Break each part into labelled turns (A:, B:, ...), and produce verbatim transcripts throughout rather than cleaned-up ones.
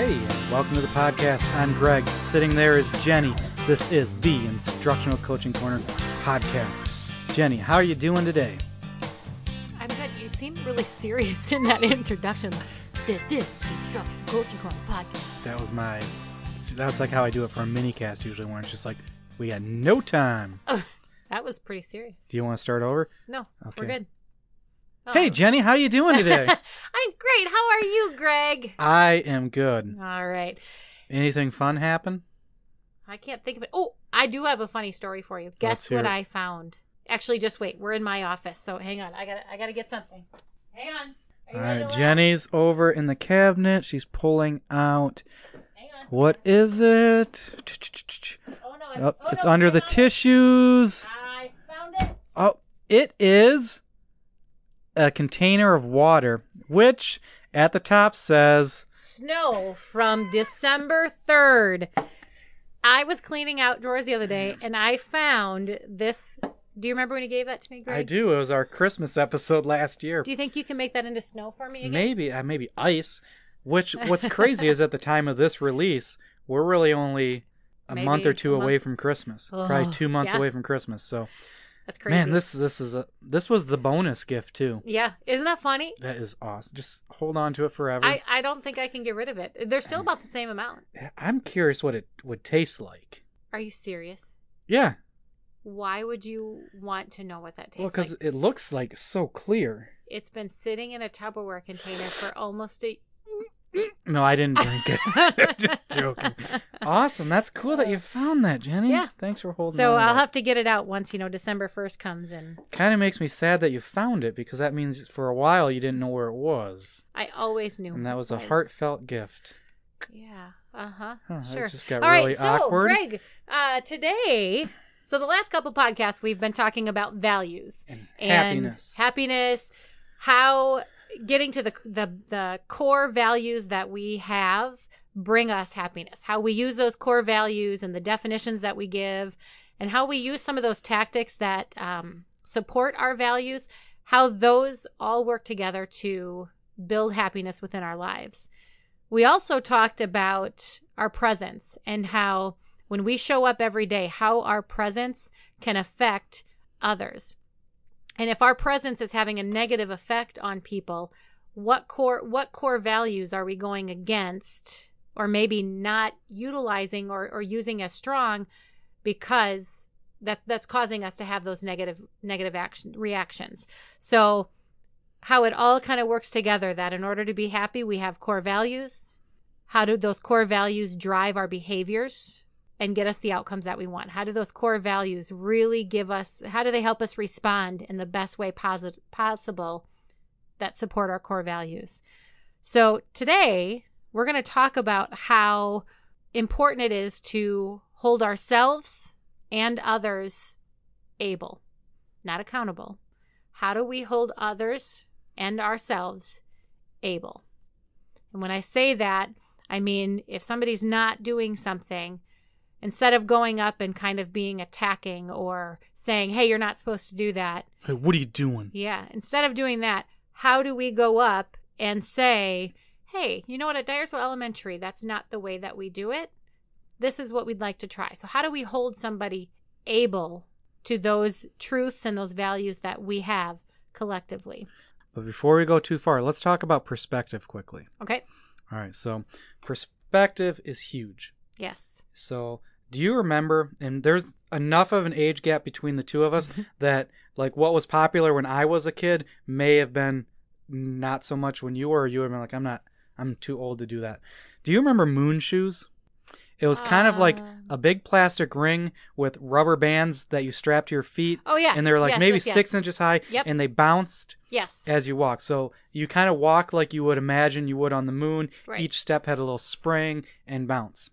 A: Hey, and welcome to the podcast. I'm Greg. Sitting there is Jenny. This is the Instructional Coaching Corner podcast. Jenny, how are you doing today?
B: I'm good. You seem really serious in that introduction. This is the Instructional Coaching Corner podcast.
A: That was my... That's like how I do it for a mini cast usually, when it's just like, we got no time.
B: Oh, that was pretty serious.
A: Do you want to start over?
B: No,
A: okay.
B: We're good. Oh.
A: Hey, Jenny, how you doing today?
B: I'm great. How are you, Greg?
A: I am good.
B: All right.
A: Anything fun happen?
B: I can't think of it. Oh, I do have a funny story for you. Guess what
A: it.
B: I found? Actually, just wait. We're in my office, so hang on. I got I got to get something. Hang on. Are you
A: All
B: ready
A: right,
B: to
A: Jenny's over in the cabinet. She's pulling out...
B: Hang on.
A: What is it?
B: Oh, no.
A: Oh,
B: oh,
A: it's
B: no,
A: under
B: I
A: the
B: found it.
A: tissues.
B: I found it.
A: Oh, it is a container of water, which at the top says...
B: Snow from December third. I was cleaning out drawers the other day, and I found this. Do you remember when you gave that to me, Greg?
A: I do. It was our Christmas episode last year.
B: Do you think you can make that into snow for me again?
A: Maybe, uh, maybe ice. Which, what's crazy is at the time of this release, we're really only a
B: Maybe
A: month or two
B: a
A: away
B: month.
A: from Christmas.
B: Oh,
A: Probably two months
B: yeah.
A: away from Christmas. So,
B: That's crazy.
A: man, this this is a this was the bonus gift too.
B: Yeah, isn't that funny?
A: That is awesome. Just hold on to it forever.
B: I, I don't think I can get rid of it. They're still about the same amount.
A: I'm curious what it would taste like.
B: Are you serious?
A: Yeah.
B: Why would you want to know what that tastes
A: Well, because
B: like?
A: it looks like so clear.
B: It's been sitting in a Tupperware container for almost a...
A: No, I didn't drink it. Just joking. Awesome. That's cool that you found that, Jenny.
B: Yeah.
A: Thanks for holding
B: So
A: on.
B: I'll have to get it out once, you know, December first comes in.
A: Kind of makes me sad that you found it, because that means for a while you didn't know where it was.
B: I always knew.
A: And that was a
B: it
A: heartfelt gift.
B: Yeah. Uh-huh.
A: Huh, that
B: Sure.
A: just got
B: All
A: really
B: right, so
A: awkward.
B: Greg, uh, today, so the last couple podcasts we've been talking about values
A: And
B: and
A: happiness.
B: happiness, how getting to the the the core values that we have bring us happiness, how we use those core values and the definitions that we give, and how we use some of those tactics that um, support our values, how those all work together to build happiness within our lives. We also talked about our presence and how when we show up every day, how our presence can affect others. And if our presence is having a negative effect on people, what core what core values are we going against, or maybe not utilizing or, or using as strong, because that that's causing us to have those negative negative action reactions. So how it all kind of works together, that in order to be happy, we have core values. How do those core values drive our behaviors and get us the outcomes that we want? How do those core values really give us, how do they help us respond in the best way posit- possible that support our core values? So today, we're going to talk about how important it is to hold ourselves and others able, not accountable. How do we hold others and ourselves able? And when I say that, I mean, if somebody's not doing something, instead of going up and kind of being attacking or saying, hey, you're not supposed to do that.
A: Hey, what are you doing?
B: Yeah. Instead of doing that, how do we go up and say, hey, you know what, at Dyersville Elementary, that's not the way that we do it. This is what we'd like to try. So how do we hold somebody able to those truths and those values that we have collectively?
A: But before we go too far, let's talk about perspective quickly.
B: Okay.
A: All right. So perspective is huge.
B: Yes.
A: So do you remember, and there's enough of an age gap between the two of us that like what was popular when I was a kid may have been not so much when you were, or you would have been like, I'm not, I'm too old to do that. Do you remember moon shoes? It was kind of like a big plastic ring with rubber bands that you strapped to your feet.
B: Oh, yes.
A: And they were like
B: yes,
A: maybe
B: yes, yes.
A: six inches high.
B: Yep.
A: And they bounced
B: Yes.
A: as you walk. So you kind of walk like you would imagine you would on the moon.
B: Right.
A: Each step had a little spring and bounce.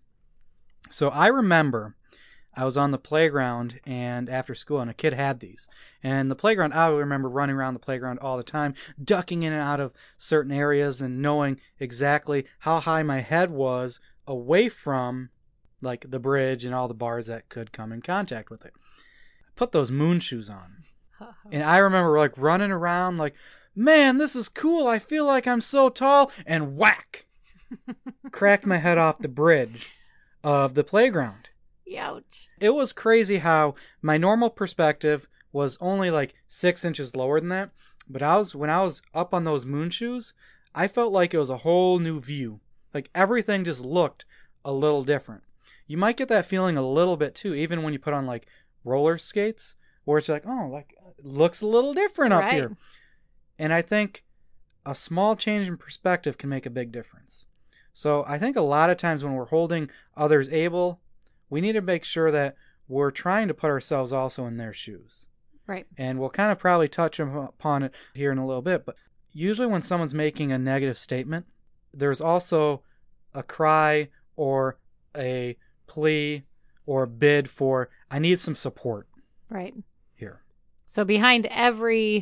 A: So I remember I was on the playground and after school, and a kid had these. And the playground, I remember running around the playground all the time, ducking in and out of certain areas and knowing exactly how high my head was away from like the bridge and all the bars that could come in contact with it. I put those moon shoes on. And I remember like running around like, man, this is cool. I feel like I'm so tall. And whack. cracked my head off the bridge of the playground.
B: Ouch.
A: It was crazy how my normal perspective was only like six inches lower than that. But I was when I was up on those moon shoes, I felt like it was a whole new view. Like everything just looked a little different. You might get that feeling a little bit too, even when you put on like roller skates, where it's like, oh, like it looks a little different up
B: Right.
A: here. And I think a small change in perspective can make a big difference. So I think a lot of times when we're holding others able, we need to make sure that we're trying to put ourselves also in their shoes.
B: Right.
A: And we'll kind of probably touch upon it here in a little bit. But usually when someone's making a negative statement, there's also a cry or a plea or a bid for, I need some support
B: Right.
A: here.
B: So behind every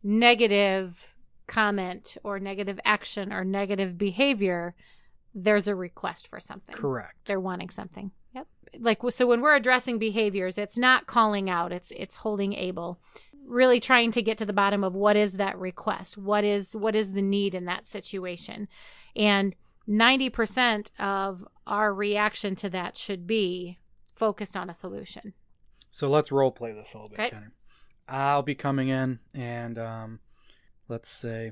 B: negative comment or negative action or negative behavior, there's a request for something.
A: Correct.
B: They're wanting something. Yep. Like, so when we're addressing behaviors, it's not calling out, it's it's holding able. Really trying to get to the bottom of what is that request? What is what is the need in that situation? And ninety percent of our reaction to that should be focused on a solution.
A: So let's role play this a little bit,
B: Okay.
A: Jenny. I'll be coming in and um, let's say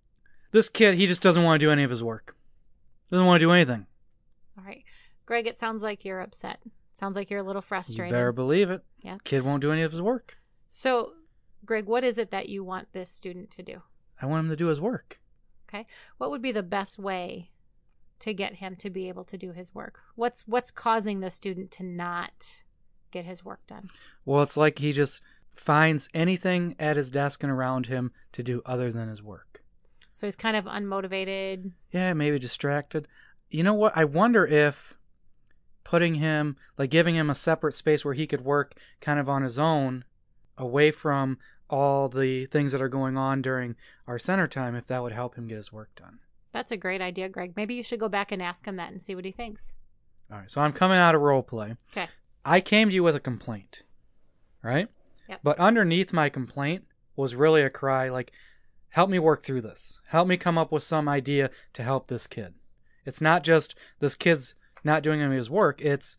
A: this kid, he just doesn't want to do any of his work. Doesn't want to do anything.
B: All right. Greg, it sounds like you're upset. Sounds like you're a little
A: You
B: frustrated.
A: better believe it.
B: Yeah.
A: Kid won't do any of his work.
B: So, Greg, what is it that you want this student to do?
A: I want him to do his work.
B: Okay. What would be the best way to get him to be able to do his work? What's what's causing the student to not get his work done?
A: Well, it's like he just finds anything at his desk and around him to do other than his work.
B: So he's kind of unmotivated.
A: Yeah, maybe distracted. You know what? I wonder if putting him, like giving him a separate space where he could work kind of on his own, away from all the things that are going on during our center time, if that would help him get his work done.
B: That's a great idea, Greg. Maybe you should go back and ask him that and see what he thinks.
A: All right, so I'm coming out of role play.
B: Okay.
A: I came to you with a complaint, right?
B: Yep.
A: But underneath my complaint was really a cry like, help me work through this. Help me come up with some idea to help this kid. It's not just this kid's not doing any of his work. It's,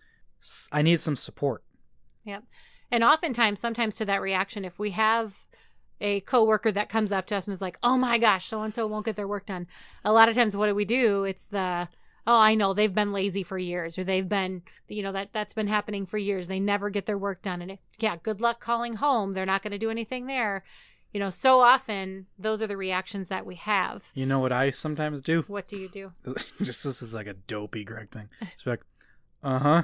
A: I need some support.
B: Yep. And oftentimes, sometimes to that reaction, if we have a coworker that comes up to us and is like, oh my gosh, so-and-so won't get their work done. A lot of times what do we do? It's the, oh, I know they've been lazy for years, or they've been, you know, that, that's been happening for years. They never get their work done. And it, yeah, good luck calling home. They're not going to do anything there. You know, so often those are the reactions that we have.
A: You know what I sometimes do?
B: What do you do?
A: Just this is like a dopey Greg thing. It's like, uh-huh.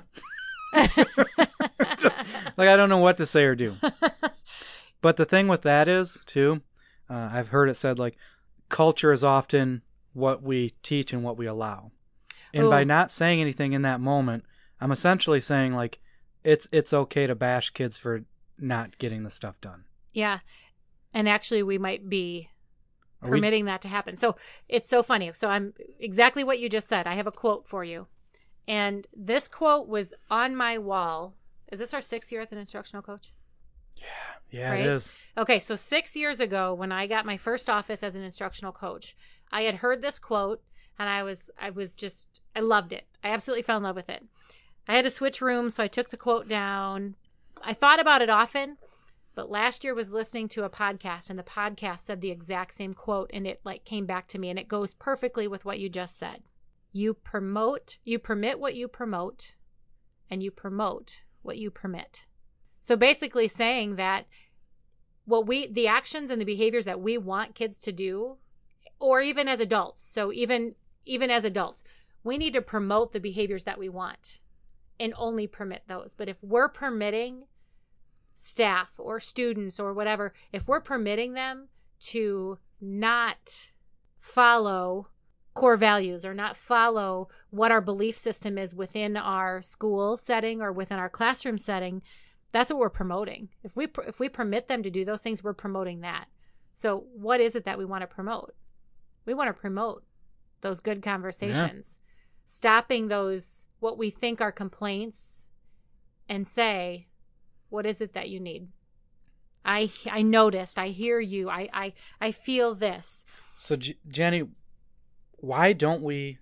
A: Just, like I don't know what to say or do. But the thing with that is, too, uh, I've heard it said, like, culture is often what we teach and what we allow. And
B: Ooh.
A: by not saying anything in that moment, I'm essentially saying, like, it's it's okay to bash kids for not getting the stuff done.
B: Yeah. And actually, we might be
A: Are we-
B: permitting that to happen. So it's so funny. So I'm exactly what you just said. I have a quote for you. And this quote was on my wall. Is this our sixth year as an instructional coach?
A: Yeah,
B: Right?
A: it is.
B: Okay, so six years ago, when I got my first office as an instructional coach, I had heard this quote, and I was, I was just, I loved it. I absolutely fell in love with it. I had to switch rooms, so I took the quote down. I thought about it often, but last year was listening to a podcast, and the podcast said the exact same quote, and it like came back to me, and it goes perfectly with what you just said. You promote, you permit what you promote, and you promote what you permit. So basically saying that what we, the actions and the behaviors that we want kids to do, or even as adults, so even even as adults, we need to promote the behaviors that we want and only permit those. But if we're permitting staff or students or whatever, if we're permitting them to not follow core values or not follow what our belief system is within our school setting or within our classroom setting, that's what we're promoting. If we if we permit them to do those things, we're promoting that. So what is it that we want to promote? We want to promote those good conversations, yeah. Stopping those, what we think are complaints, and say, what is it that you need? I I noticed, I hear you, I I, I feel this.
A: So, J- Jenny, why don't we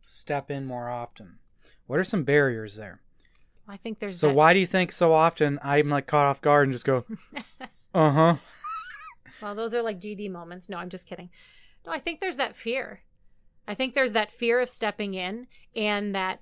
A: step in more often? What are some barriers there?
B: I think there's
A: So
B: that...
A: why do you think so often I'm like caught off guard and just go, uh-huh?
B: Well, those are like G D moments. No, I'm just kidding. No, I think there's that fear. I think there's that fear of stepping in, and that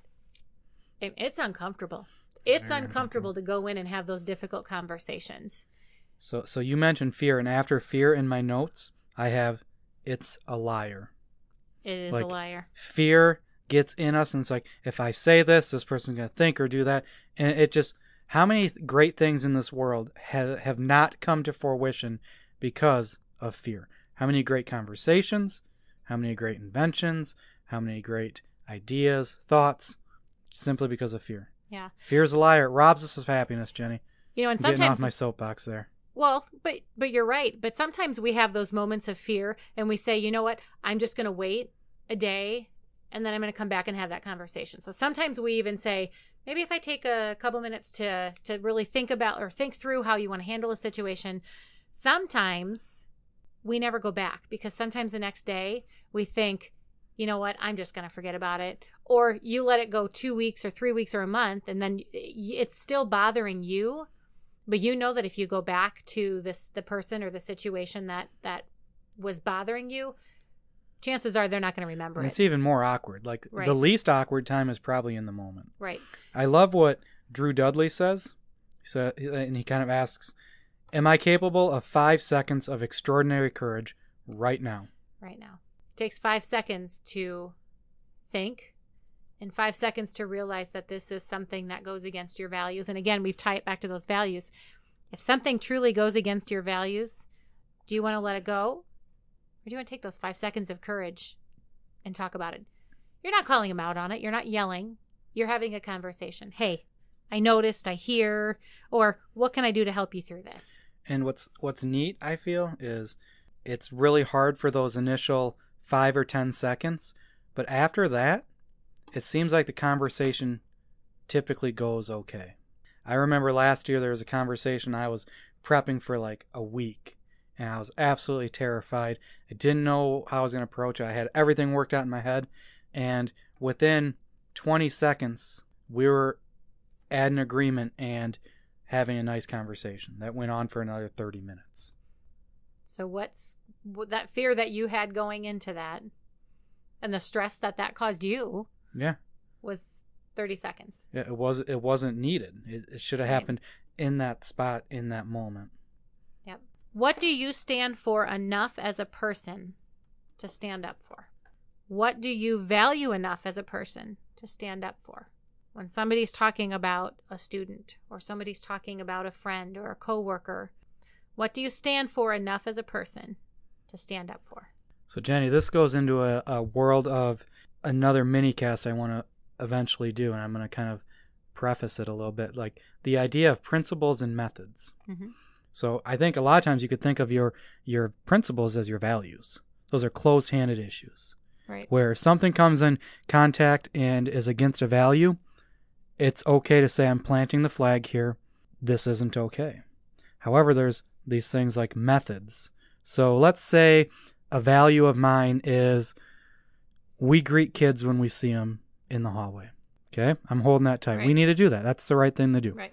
B: it, it's uncomfortable. It's
A: Very
B: uncomfortable to go in and have those difficult conversations.
A: So so you mentioned fear, and after fear in my notes, I have it's a liar.
B: It is
A: Like,
B: a liar.
A: Fear gets in us, and it's like, if I say this, this person's going to think or do that. And it just, how many great things in this world have, have not come to fruition because of fear? How many great conversations? How many great inventions? How many great ideas, thoughts, simply because of fear?
B: Yeah.
A: Fear is a liar. It robs us of happiness, Jenny.
B: You know, and
A: I'm getting off
B: sometimes
A: my soapbox there.
B: Well, but but you're right. But sometimes we have those moments of fear, and we say, you know what? I'm just going to wait a day, and then I'm going to come back and have that conversation. So sometimes we even say, maybe if I take a couple minutes to to really think about or think through how you want to handle a situation. Sometimes we never go back, because sometimes the next day we think, you know what? I'm just going to forget about it. Or you let it go two weeks or three weeks or a month, and then it's still bothering you. But you know that if you go back to this, the person or the situation that, that was bothering you, chances are they're not going to remember
A: And
B: it.
A: it's even more awkward. Like,
B: Right.
A: the least awkward time is probably in the moment.
B: Right.
A: I love what Drew Dudley says. So, and he kind of asks, am I capable of five seconds of extraordinary courage right now?
B: Right now. It takes five seconds to think, and five seconds to realize that this is something that goes against your values. And again, we've tied it back to those values. If something truly goes against your values, do you want to let it go? Or do you want to take those five seconds of courage and talk about it? You're not calling them out on it. You're not yelling. You're having a conversation. Hey, I noticed, I hear, or what can I do to help you through this?
A: And what's what's neat, I feel, is it's really hard for those initial five or ten seconds. But after that, it seems like the conversation typically goes okay. I remember last year there was a conversation I was prepping for like a week, and I was absolutely terrified. I didn't know how I was going to approach it. I had everything worked out in my head, and within twenty seconds, we were at an agreement and having a nice conversation that went on for another thirty minutes.
B: So what's that fear that you had going into that, and the stress that that caused you?
A: Yeah.
B: Was thirty seconds.
A: Yeah, it was it wasn't needed. It, it should have
B: Right.
A: happened in that spot, in that moment.
B: Yep. What do you stand for enough as a person to stand up for? What do you value enough as a person to stand up for? When somebody's talking about a student, or somebody's talking about a friend or a coworker, what do you stand for enough as a person to stand up for?
A: So, Jenny, this goes into a, a world of another mini cast I want to eventually do, and I'm going to kind of preface it a little bit, like the idea of principles and methods.
B: Mm-hmm.
A: So I think a lot of times you could think of your your principles as your values. Those are closed-handed issues.
B: Right.
A: Where if something comes in contact and is against a value, it's okay to say, I'm planting the flag here. This isn't okay. However, there's these things like methods. So let's say a value of mine is we greet kids when we see them in the hallway. Okay? I'm holding that tight.
B: Right.
A: We need to do that. That's the right thing to do.
B: Right.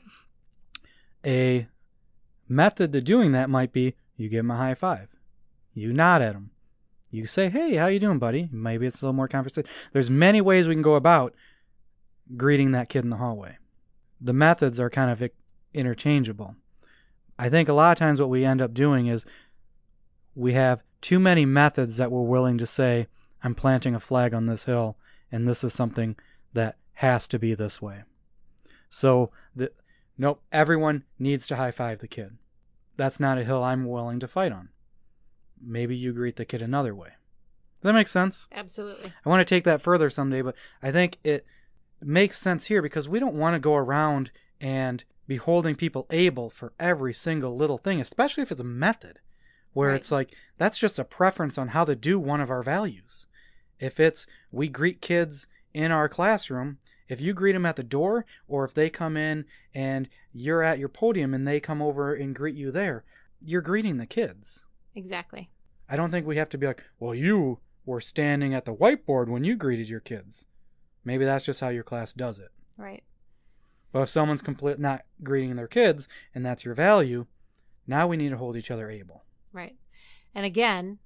A: A method to doing that might be you give them a high five. You nod at them. You say, hey, how you doing, buddy? Maybe it's a little more conversation. There's many ways we can go about greeting that kid in the hallway. The methods are kind of interchangeable. I think a lot of times what we end up doing is we have too many methods that we're willing to say, I'm planting a flag on this hill, and this is something that has to be this way. So, the, nope, everyone needs to high-five the kid. That's not a hill I'm willing to fight on. Maybe you greet the kid another way. Does that make sense?
B: Absolutely.
A: I want to take that further someday, but I think it makes sense here because we don't want to go around and be holding people able for every single little thing, especially if it's a method where
B: Right.
A: it's like, that's just a preference on how to do one of our values. If it's, we greet kids in our classroom, if you greet them at the door, or if they come in and you're at your podium and they come over and greet you there, you're greeting the kids.
B: Exactly.
A: I don't think we have to be like, well, you were standing at the whiteboard when you greeted your kids. Maybe that's just how your class does it.
B: Right.
A: But if someone's complete not greeting their kids and that's your value, now we need to hold each other able.
B: Right. And again,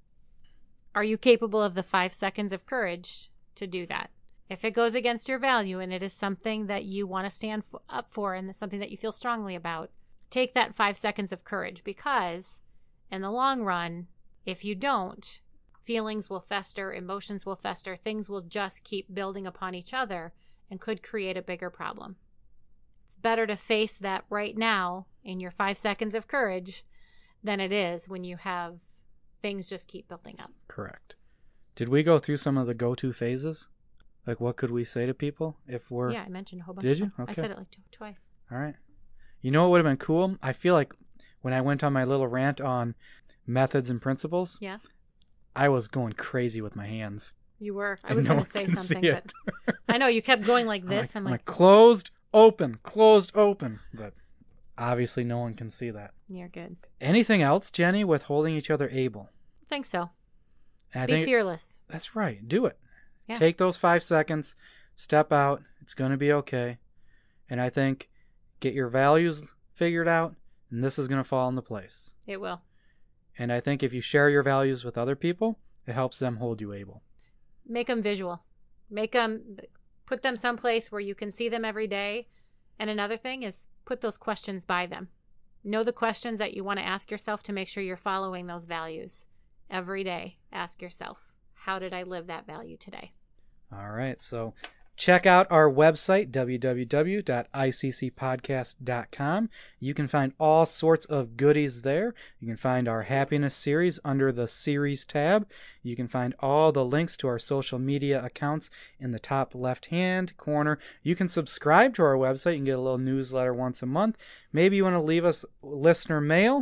B: are you capable of the five seconds of courage to do that? If it goes against your value and it is something that you want to stand f- up for and something that you feel strongly about, take that five seconds of courage, because in the long run, if you don't, feelings will fester, emotions will fester, things will just keep building upon each other and could create a bigger problem. It's better to face that right now in your five seconds of courage than it is when you have things just keep building up.
A: Correct. Did we go through some of the go-to phases? Like, what could we say to people if we're...
B: Yeah, I mentioned a whole bunch
A: Did
B: of
A: you?
B: them.
A: Okay.
B: I said it like t- twice.
A: All right. You know what would have been cool? I feel like when I went on my little rant on methods and principles,
B: Yeah.
A: I was going crazy with my hands.
B: You were. I
A: And
B: was
A: no
B: going
A: one
B: to say
A: can
B: something,
A: see
B: but
A: it.
B: I know you kept going like this.
A: I'm
B: I'm
A: like,
B: like,
A: closed, open, closed, open. But obviously no one can see that.
B: you're good.
A: Anything else, Jenny, with holding each other able?
B: I think so.
A: And I
B: Be
A: think
B: fearless.
A: that's right. Do it.
B: Yeah.
A: Take those five seconds, step out. It's going to be okay. And I think get your values figured out, and this is going to fall into place.
B: It will.
A: And I think if you share your values with other people, it helps them hold you able.
B: Make them visual. Make them, put them someplace where you can see them every day. And another thing is put those questions by them. Know the questions that you want to ask yourself to make sure you're following those values. Every day, ask yourself, how did I live that value today?
A: All right. So check out our website, w w w dot i c c podcast dot com. You can find all sorts of goodies there. You can find our happiness series under the series tab. You can find all the links to our social media accounts in the top left-hand corner. You can subscribe to our website. You can get a little newsletter once a month. Maybe you want to leave us listener mail.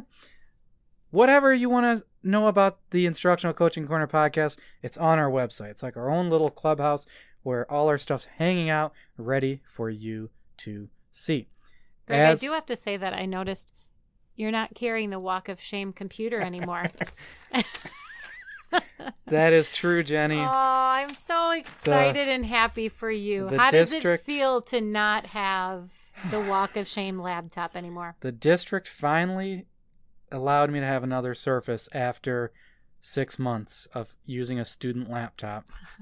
A: Whatever you want to know about the Instructional Coaching Corner podcast, it's on our website. It's like our own little clubhouse where all our stuff's hanging out, ready for you to see.
B: Greg,
A: As...
B: I do have to say that I noticed you're not carrying the Walk of Shame computer anymore.
A: That is true, Jenny.
B: Oh, I'm so excited the, and happy for you. How
A: district,
B: does it feel to not have the Walk of Shame laptop anymore?
A: The district finally allowed me to have another Surface after six months of using a student laptop.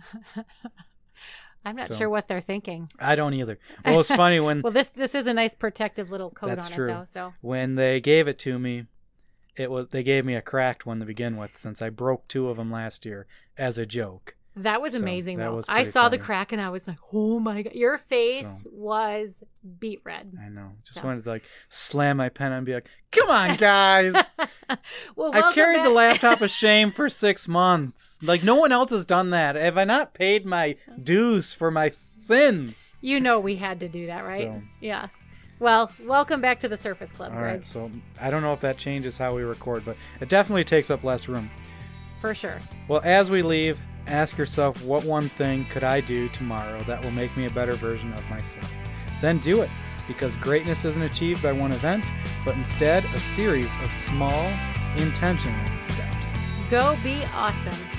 B: I'm not
A: so,
B: sure what they're thinking.
A: I don't either. Well, it's funny when...
B: well, this this is a nice protective little coat on
A: true.
B: it, though. So
A: when they gave it to me, it was they gave me a cracked one to begin with, since I broke two of them last year as a joke.
B: That was
A: so
B: amazing,
A: that
B: though.
A: was
B: I saw
A: funny.
B: the crack and I was like, oh my God. Your face
A: so,
B: was beet red.
A: I know. Just
B: so.
A: wanted to like slam my pen and be like, come on, guys.
B: well,
A: I carried
B: back.
A: the laptop of shame for six months. Like, no one else has done that. Have I not paid my dues for my sins?
B: You know we had to do that, right?
A: So.
B: Yeah. Well, welcome back to the Surface Club,
A: All
B: Greg.
A: right, so I don't know if that changes how we record, but it definitely takes up less room.
B: For sure.
A: Well, as we leave, ask yourself, what one thing could I do tomorrow that will make me a better version of myself? Then do it, because greatness isn't achieved by one event, but instead a series of small, intentional steps.
B: Go be awesome.